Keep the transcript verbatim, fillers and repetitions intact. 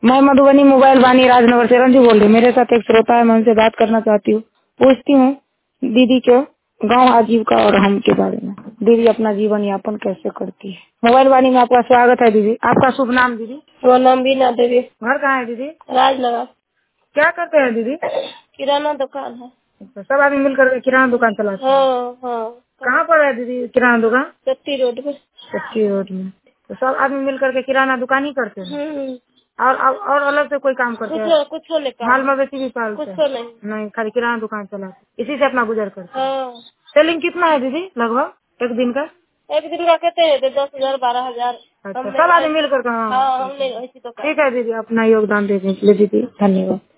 मैं मधुबनी मोबाइल वाणी राजनगर से रंजू बोल रही हूँ। मेरे साथ एक श्रोता है, मैं उनसे बात करना चाहती हूँ। पूछती हूँ दीदी के गांव आजीविका और हम के बारे में। दीदी अपना जीवन यापन कैसे करती है। मोबाइल वाणी में आपका स्वागत है दीदी। आपका शुभ नाम दीदी? वो नाम बीना देवी। घर कहाँ है दीदी? राजनगर। क्या करते हैं दीदी? किराना दुकान है। सब आदमी मिलकर के किराना दुकान चलाते हैं? हाँ हाँ। कहाँ पर है दीदी किराना दुकान? चट्टी रोड में। चट्टी रोड में। तो सब आदमी मिलकर के किराना दुकान ही करते हैं? और और और अलग से कोई काम करते हैं? कुछ कुछ नहीं। माल मवेशी भी पालते कुछ हैं? नहीं। नहीं, खाली किराना दुकान चलाते, इसी से अपना गुजर करते हैं। हाँ। सेलिंग कितना है दीदी लगभग एक दिन का? एक दिन का कहते हैं दस हजार बारह हजार। अच्छा, सब आदमी मिलकर के? हाँ, हाँ हमने ऐसी तो ठीक है दीदी, अपना योगदान देने के लिए दीदी धन्यवाद।